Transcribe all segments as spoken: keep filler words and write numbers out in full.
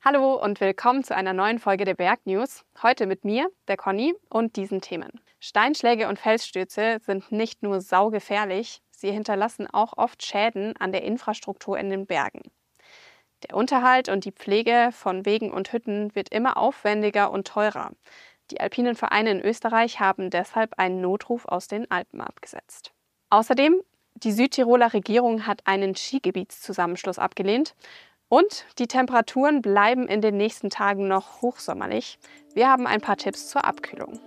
Hallo und willkommen zu einer neuen Folge der Bergnews. Heute mit mir, der Conny, und diesen Themen. Steinschläge und Felsstürze sind nicht nur saugefährlich, sie hinterlassen auch oft Schäden an der Infrastruktur in den Bergen. Der Unterhalt und die Pflege von Wegen und Hütten wird immer aufwendiger und teurer. Die alpinen Vereine in Österreich haben deshalb einen Notruf aus den Alpen abgesetzt. Außerdem, die Südtiroler Regierung hat einen Skigebietszusammenschluss abgelehnt. Und die Temperaturen bleiben in den nächsten Tagen noch hochsommerlich. Wir haben ein paar Tipps zur Abkühlung.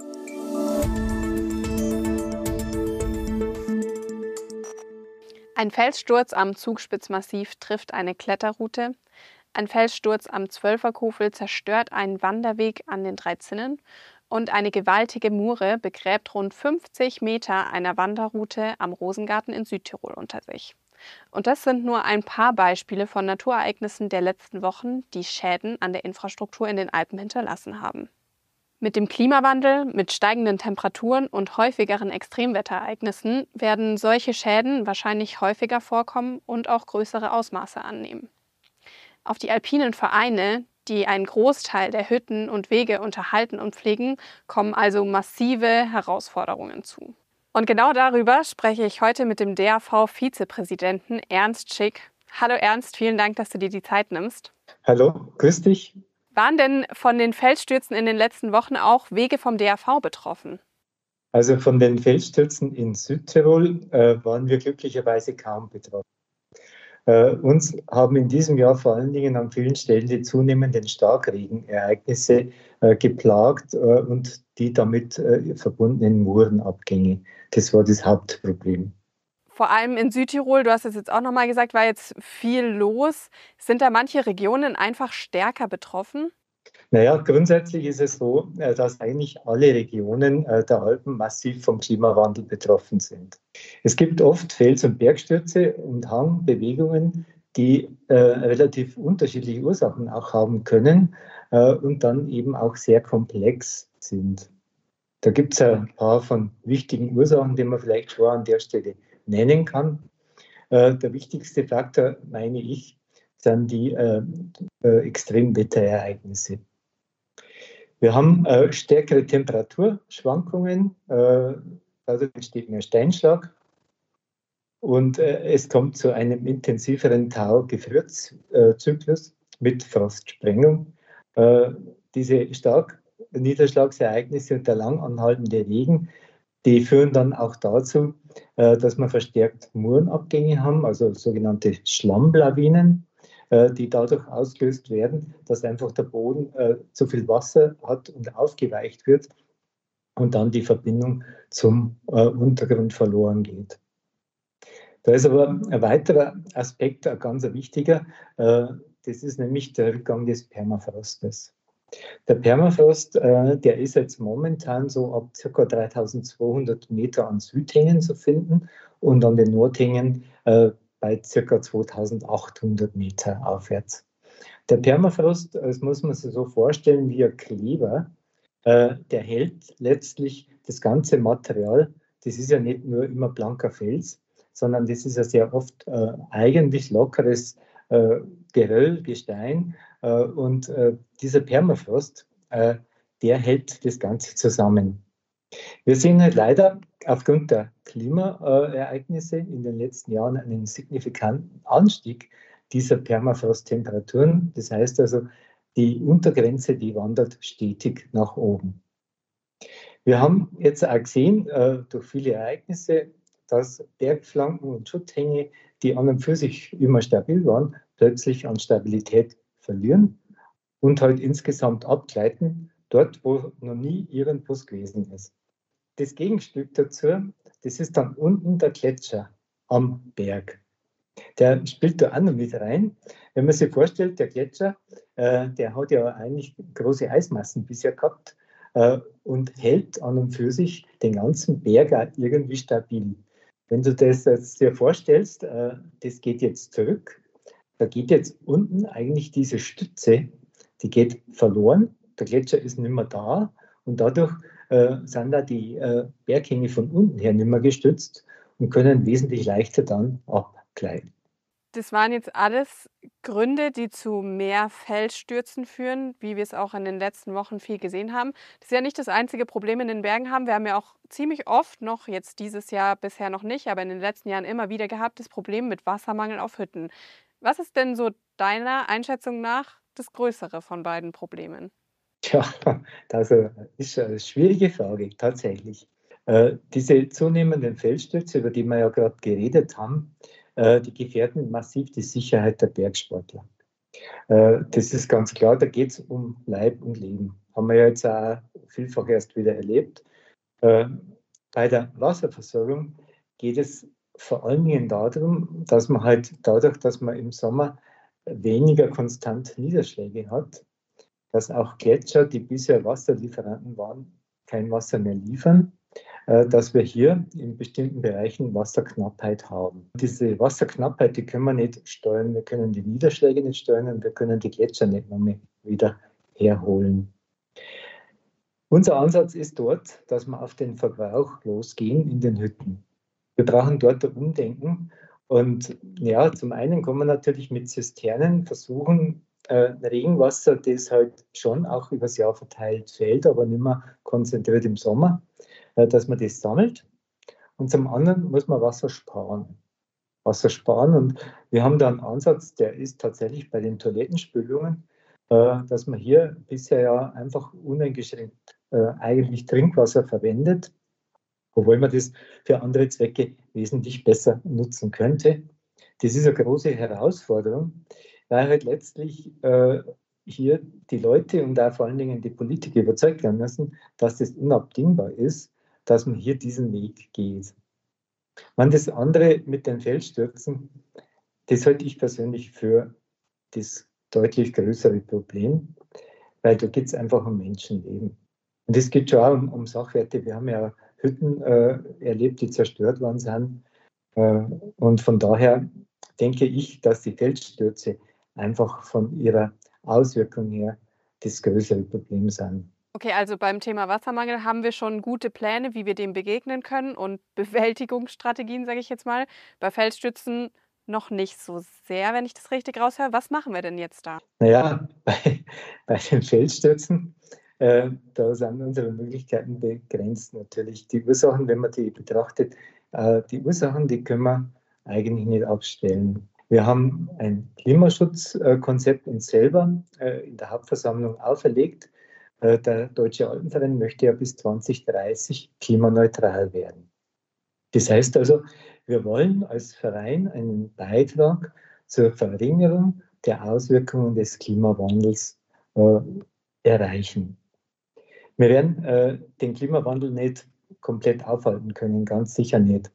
Ein Felssturz am Zugspitzmassiv trifft eine Kletterroute. Ein Felssturz am Zwölferkofel zerstört einen Wanderweg an den Drei Zinnen. Und eine gewaltige Mure begräbt rund fünfzig Meter einer Wanderroute am Rosengarten in Südtirol unter sich. Und das sind nur ein paar Beispiele von Naturereignissen der letzten Wochen, die Schäden an der Infrastruktur in den Alpen hinterlassen haben. Mit dem Klimawandel, mit steigenden Temperaturen und häufigeren Extremwetterereignissen werden solche Schäden wahrscheinlich häufiger vorkommen und auch größere Ausmaße annehmen. Auf die alpinen Vereine, die einen Großteil der Hütten und Wege unterhalten und pflegen, kommen also massive Herausforderungen zu. Und genau darüber spreche ich heute mit dem D A V-Vizepräsidenten Ernst Schick. Hallo Ernst, vielen Dank, dass du dir die Zeit nimmst. Hallo, grüß dich. Waren denn von den Felsstürzen in den letzten Wochen auch Wege vom D A V betroffen? Also von den Felsstürzen in Südtirol äh, waren wir glücklicherweise kaum betroffen. Äh, uns haben in diesem Jahr vor allen Dingen an vielen Stellen die zunehmenden Starkregenereignisse äh, geplagt äh, und die damit äh, verbundenen Murenabgänge. Das war das Hauptproblem. Vor allem in Südtirol, du hast es jetzt auch nochmal gesagt, war jetzt viel los. Sind da manche Regionen einfach stärker betroffen? Naja, grundsätzlich ist es so, äh, dass eigentlich alle Regionen äh, der Alpen massiv vom Klimawandel betroffen sind. Es gibt oft Fels- und Bergstürze und Hangbewegungen, die äh, relativ unterschiedliche Ursachen auch haben können äh, und dann eben auch sehr komplex sind. Da gibt es ein paar von wichtigen Ursachen, die man vielleicht schon an der Stelle nennen kann. Äh, der wichtigste Faktor, meine ich, sind die äh, äh, Extremwetterereignisse. Wir haben äh, stärkere Temperaturschwankungen, äh, dadurch entsteht mehr Steinschlag und äh, es kommt zu einem intensiveren Tau-Gefrierzyklus mit Frostsprengung. Äh, diese Starkniederschlagsereignisse und der lang anhaltende Regen, die führen dann auch dazu, äh, dass wir verstärkt Murenabgänge haben, also sogenannte Schlammlawinen, die dadurch ausgelöst werden, dass einfach der Boden äh, zu viel Wasser hat und aufgeweicht wird und dann die Verbindung zum äh, Untergrund verloren geht. Da ist aber ein weiterer Aspekt, ein ganz wichtiger, äh, das ist nämlich der Rückgang des Permafrostes. Der Permafrost, äh, der ist jetzt momentan so ab ca. dreitausendzweihundert Meter an Südhängen zu finden und an den Nordhängen äh, bei ca. zweitausendachthundert Meter aufwärts. Der Permafrost, das muss man sich so vorstellen wie ein Kleber, äh, der hält letztlich das ganze Material. Das ist ja nicht nur immer blanker Fels, sondern das ist ja sehr oft äh, eigentlich lockeres äh, Geröll, Gestein. Äh, und äh, dieser Permafrost, äh, der hält das Ganze zusammen. Wir sehen halt leider aufgrund der Klimaereignisse in den letzten Jahren einen signifikanten Anstieg dieser Permafrosttemperaturen. Das heißt also, die Untergrenze, die wandert stetig nach oben. Wir haben jetzt auch gesehen, äh, durch viele Ereignisse, dass Bergflanken und Schutthänge, die an und für sich immer stabil waren, plötzlich an Stabilität verlieren und halt insgesamt abgleiten, dort, wo noch nie irgendwas gewesen ist. Das Gegenstück dazu, das ist dann unten der Gletscher am Berg. Der spielt da auch noch mit rein. Wenn man sich vorstellt, der Gletscher, äh, der hat ja eigentlich große Eismassen bisher gehabt äh, und hält an und für sich den ganzen Berg auch irgendwie stabil. Wenn du das jetzt dir vorstellst, äh, das geht jetzt zurück, da geht jetzt unten eigentlich diese Stütze, die geht verloren, der Gletscher ist nicht mehr da und dadurch äh, sind da die äh, Berghänge von unten her nicht mehr gestützt und können wesentlich leichter dann abgleiten. Das waren jetzt alles Gründe, die zu mehr Felsstürzen führen, wie wir es auch in den letzten Wochen viel gesehen haben. Das ist ja nicht das einzige Problem in den Bergen haben. Wir haben ja auch ziemlich oft noch, jetzt dieses Jahr bisher noch nicht, aber in den letzten Jahren immer wieder gehabt, das Problem mit Wassermangel auf Hütten. Was ist denn so deiner Einschätzung nach das größere von beiden Problemen? Tja, das äh, ist eine schwierige Frage, tatsächlich. Äh, diese zunehmenden Felsstürze, über die wir ja gerade geredet haben, äh, die gefährden massiv die Sicherheit der Bergsportler. Äh, das ist ganz klar, da geht es um Leib und Leben. Haben wir ja jetzt auch vielfach erst wieder erlebt. Äh, bei der Wasserversorgung geht es vor allen Dingen darum, dass man halt dadurch, dass man im Sommer weniger konstant Niederschläge hat, dass auch Gletscher, die bisher Wasserlieferanten waren, kein Wasser mehr liefern, äh, dass wir hier in bestimmten Bereichen Wasserknappheit haben. Diese Wasserknappheit, die können wir nicht steuern. Wir können die Niederschläge nicht steuern und wir können die Gletscher nicht mehr wieder herholen. Unser Ansatz ist dort, dass wir auf den Verbrauch losgehen in den Hütten. Wir brauchen dort ein Umdenken. Und ja, zum einen kann man natürlich mit Zisternen versuchen, äh, Regenwasser, das halt schon auch übers Jahr verteilt fällt, aber nicht mehr konzentriert im Sommer, äh, dass man das sammelt. Und zum anderen muss man Wasser sparen. Wasser sparen. Und wir haben da einen Ansatz, der ist tatsächlich bei den Toilettenspülungen, äh, dass man hier bisher ja einfach uneingeschränkt äh, eigentlich Trinkwasser verwendet, obwohl man das für andere Zwecke wesentlich besser nutzen könnte. Das ist eine große Herausforderung, weil halt letztlich äh, hier die Leute und auch vor allen Dingen die Politiker überzeugt werden müssen, dass das unabdingbar ist, dass man hier diesen Weg geht. Man, das andere mit den Felsstürzen, das halte ich persönlich für das deutlich größere Problem, weil da geht es einfach um Menschenleben. Und es geht schon auch um, um Sachwerte. Wir haben ja Hütten äh, erlebt, die zerstört worden sind. Äh, und von daher denke ich, dass die Felsstürze einfach von ihrer Auswirkung her das größere Problem sind. Okay, also beim Thema Wassermangel haben wir schon gute Pläne, wie wir dem begegnen können und Bewältigungsstrategien, sage ich jetzt mal. Bei Felsstürzen noch nicht so sehr, wenn ich das richtig raushöre. Was machen wir denn jetzt da? Naja, bei, bei den Felsstürzen, äh, da sind unsere Möglichkeiten begrenzt natürlich. Die Ursachen, wenn man die betrachtet, äh, die Ursachen, die können wir eigentlich nicht abstellen. Wir haben ein Klimaschutzkonzept uns selber äh, in der Hauptversammlung auferlegt. Äh, der Deutsche Alpenverein möchte ja bis zwanzig dreißig klimaneutral werden. Das heißt also, wir wollen als Verein einen Beitrag zur Verringerung der Auswirkungen des Klimawandels äh, erreichen. Wir werden äh, den Klimawandel nicht komplett aufhalten können, ganz sicher nicht.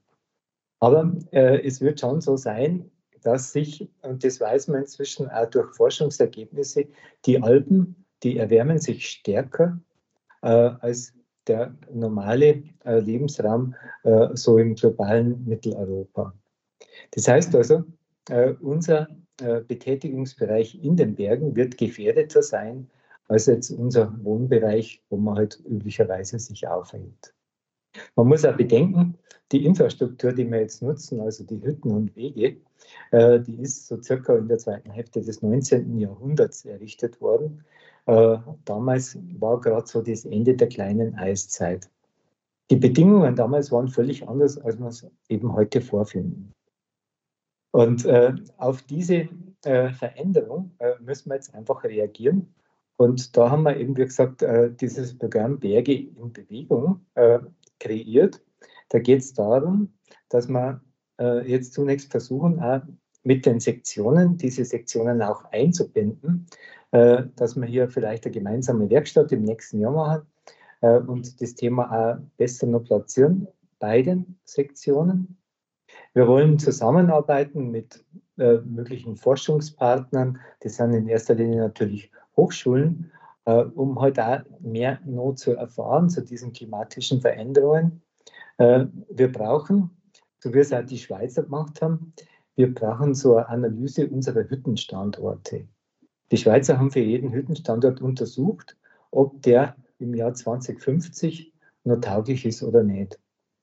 Aber äh, es wird schon so sein, dass sich, und das weiß man inzwischen auch durch Forschungsergebnisse, die Alpen, die erwärmen sich stärker äh, als der normale äh, Lebensraum äh, so im globalen Mitteleuropa. Das heißt also, äh, unser äh, Betätigungsbereich in den Bergen wird gefährdeter sein als jetzt unser Wohnbereich, wo man halt üblicherweise sich aufhält. Man muss auch bedenken, die Infrastruktur, die wir jetzt nutzen, also die Hütten und Wege, äh, die ist so circa in der zweiten Hälfte des neunzehnten Jahrhunderts errichtet worden. Äh, damals war gerade so das Ende der kleinen Eiszeit. Die Bedingungen damals waren völlig anders, als wir es eben heute vorfinden. Und äh, auf diese äh, Veränderung äh, müssen wir jetzt einfach reagieren. Und da haben wir eben, wie gesagt, äh, dieses Programm Berge in Bewegung äh, kreiert. Da geht es darum, dass wir äh, jetzt zunächst versuchen, auch mit den Sektionen, diese Sektionen auch einzubinden, äh, dass wir hier vielleicht eine gemeinsame Werkstatt im nächsten Jahr machen äh, und das Thema auch besser noch platzieren bei den Sektionen. Wir wollen zusammenarbeiten mit äh, möglichen Forschungspartnern. Das sind in erster Linie natürlich Hochschulen, äh, um halt auch mehr noch zu erfahren zu diesen klimatischen Veränderungen. Äh, wir brauchen, so wie es auch die Schweizer gemacht haben, wir brauchen so eine Analyse unserer Hüttenstandorte. Die Schweizer haben für jeden Hüttenstandort untersucht, ob der im Jahr zwanzig fünfzig noch tauglich ist oder nicht.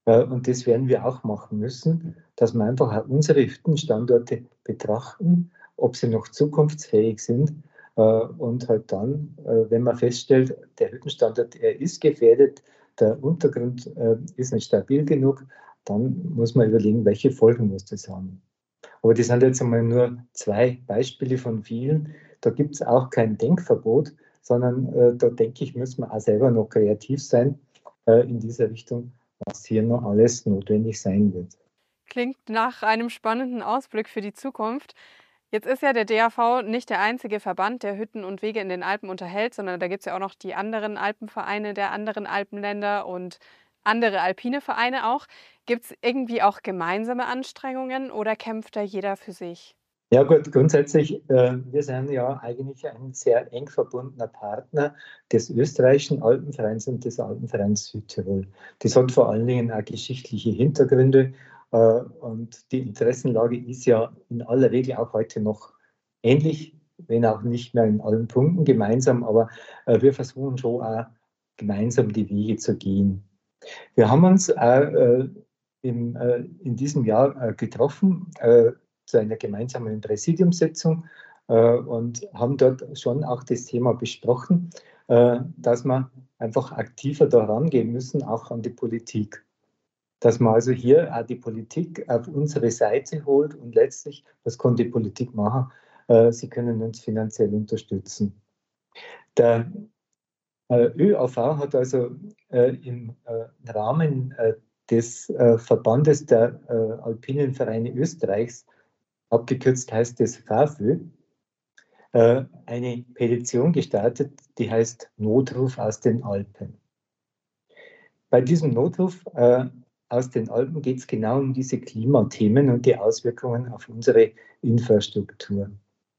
Und das werden wir auch machen müssen, dass wir einfach auch unsere Hüttenstandorte betrachten, ob sie noch zukunftsfähig sind. Und halt dann, wenn man feststellt, der Hüttenstandort, er ist gefährdet, der Untergrund ist nicht stabil genug, dann muss man überlegen, welche Folgen muss das haben. Aber das sind jetzt einmal nur zwei Beispiele von vielen. Da gibt es auch kein Denkverbot, sondern äh, da denke ich, müssen wir auch selber noch kreativ sein äh, in dieser Richtung, was hier noch alles notwendig sein wird. Klingt nach einem spannenden Ausblick für die Zukunft. Jetzt ist ja der D A V nicht der einzige Verband, der Hütten und Wege in den Alpen unterhält, sondern da gibt es ja auch noch die anderen Alpenvereine der anderen Alpenländer und andere alpine Vereine auch. Gibt es irgendwie auch gemeinsame Anstrengungen oder kämpft da jeder für sich? Ja gut, grundsätzlich, äh, wir sind ja eigentlich ein sehr eng verbundener Partner des österreichischen Alpenvereins und des Alpenvereins Südtirol. Das hat vor allen Dingen auch geschichtliche Hintergründe äh, und die Interessenlage ist ja in aller Regel auch heute noch ähnlich, wenn auch nicht mehr in allen Punkten gemeinsam, aber äh, wir versuchen schon auch gemeinsam die Wege zu gehen. Wir haben uns auch äh, im, äh, in diesem Jahr äh, getroffen, äh, zu einer gemeinsamen Präsidiumssitzung äh, und haben dort schon auch das Thema besprochen, äh, dass wir einfach aktiver daran gehen müssen, auch an die Politik. Dass man also hier auch die Politik auf unsere Seite holt und letztlich, was kann die Politik machen? Äh, sie können uns finanziell unterstützen. Der äh, ÖAV hat also äh, im äh, Rahmen äh, des äh, Verbandes der äh, Alpinen Vereine Österreichs, abgekürzt heißt es FAFÖ, äh, eine Petition gestartet, die heißt Notruf aus den Alpen. Bei diesem Notruf äh, aus den Alpen geht es genau um diese Klimathemen und die Auswirkungen auf unsere Infrastruktur.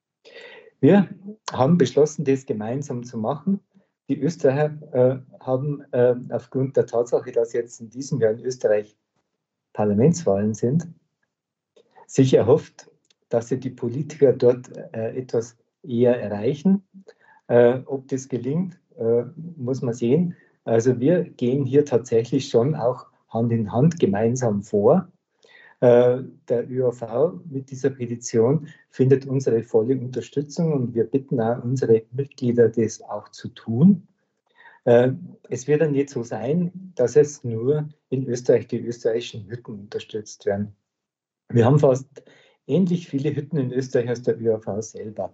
Wir haben beschlossen, das gemeinsam zu machen. Die Österreicher äh, haben äh, aufgrund der Tatsache, dass jetzt in diesem Jahr in Österreich Parlamentswahlen sind, sich erhofft, dass sie die Politiker dort äh, etwas eher erreichen. Äh, ob das gelingt, äh, muss man sehen. Also wir gehen hier tatsächlich schon auch Hand in Hand gemeinsam vor. Äh, der ÖAV mit dieser Petition findet unsere volle Unterstützung und wir bitten auch unsere Mitglieder, das auch zu tun. Äh, es wird dann nicht so sein, dass es nur in Österreich die österreichischen Hütten unterstützt werden. Wir haben fast ähnlich viele Hütten in Österreich als der ÖAV selber.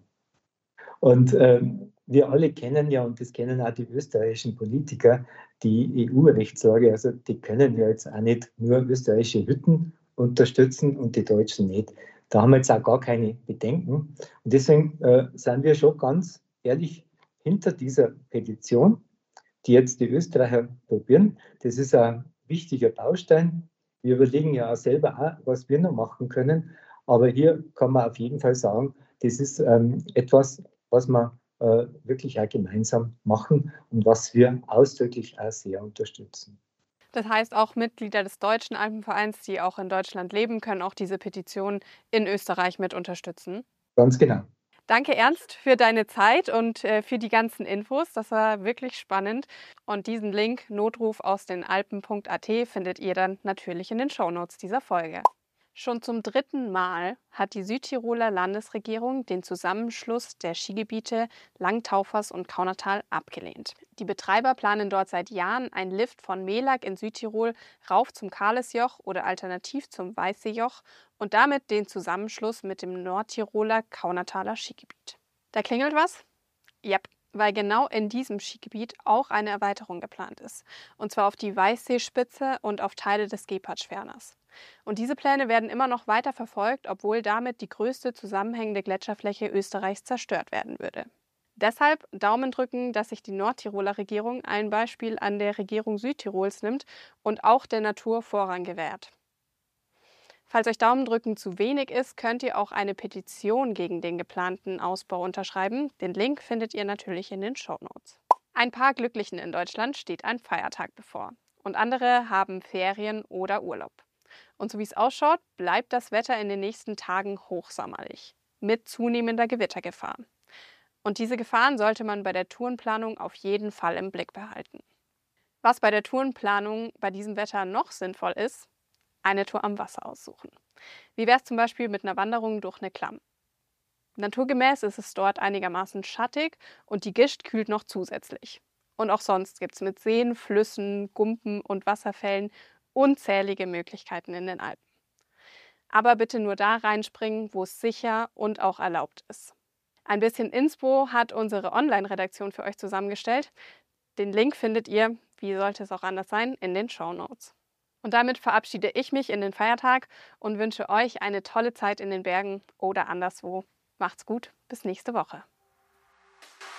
Und ähm, wir alle kennen ja, und das kennen auch die österreichischen Politiker, die E U-Rechtslage. Also die können ja jetzt auch nicht nur österreichische Hütten unterstützen und die Deutschen nicht. Da haben wir jetzt auch gar keine Bedenken. Und deswegen äh, sind wir schon ganz ehrlich hinter dieser Petition, die jetzt die Österreicher probieren. Das ist ein wichtiger Baustein. Wir überlegen ja auch selber auch, was wir noch machen können. Aber hier kann man auf jeden Fall sagen, das ist ähm, etwas, was wir äh, wirklich auch gemeinsam machen und was wir ausdrücklich auch sehr unterstützen. Das heißt, auch Mitglieder des Deutschen Alpenvereins, die auch in Deutschland leben, können auch diese Petition in Österreich mit unterstützen. Ganz genau. Danke, Ernst, für deine Zeit und äh, für die ganzen Infos. Das war wirklich spannend. Und diesen Link notruf aus den Alpen punkt a t findet ihr dann natürlich in den Shownotes dieser Folge. Schon zum dritten Mal hat die Südtiroler Landesregierung den Zusammenschluss der Skigebiete Langtaufers und Kaunertal abgelehnt. Die Betreiber planen dort seit Jahren einen Lift von Melack in Südtirol rauf zum Karlesjoch oder alternativ zum Weißeejoch und damit den Zusammenschluss mit dem Nordtiroler Kaunertaler Skigebiet. Da klingelt was? Ja, weil genau in diesem Skigebiet auch eine Erweiterung geplant ist. Und zwar auf die Weißseespitze und auf Teile des Gepardschwerners. Und diese Pläne werden immer noch weiter verfolgt, obwohl damit die größte zusammenhängende Gletscherfläche Österreichs zerstört werden würde. Deshalb Daumen drücken, dass sich die Nordtiroler Regierung ein Beispiel an der Regierung Südtirols nimmt und auch der Natur Vorrang gewährt. Falls euch Daumendrücken zu wenig ist, könnt ihr auch eine Petition gegen den geplanten Ausbau unterschreiben. Den Link findet ihr natürlich in den Shownotes. Ein paar Glücklichen in Deutschland steht ein Feiertag bevor und andere haben Ferien oder Urlaub. Und so wie es ausschaut, bleibt das Wetter in den nächsten Tagen hochsommerlich, mit zunehmender Gewittergefahr. Und diese Gefahren sollte man bei der Tourenplanung auf jeden Fall im Blick behalten. Was bei der Tourenplanung bei diesem Wetter noch sinnvoll ist, eine Tour am Wasser aussuchen. Wie wäre es zum Beispiel mit einer Wanderung durch eine Klamm? Naturgemäß ist es dort einigermaßen schattig und die Gischt kühlt noch zusätzlich. Und auch sonst gibt es mit Seen, Flüssen, Gumpen und Wasserfällen unzählige Möglichkeiten in den Alpen. Aber bitte nur da reinspringen, wo es sicher und auch erlaubt ist. Ein bisschen Inspo hat unsere Online-Redaktion für euch zusammengestellt. Den Link findet ihr, wie sollte es auch anders sein, in den Shownotes. Und damit verabschiede ich mich in den Feiertag und wünsche euch eine tolle Zeit in den Bergen oder anderswo. Macht's gut, bis nächste Woche.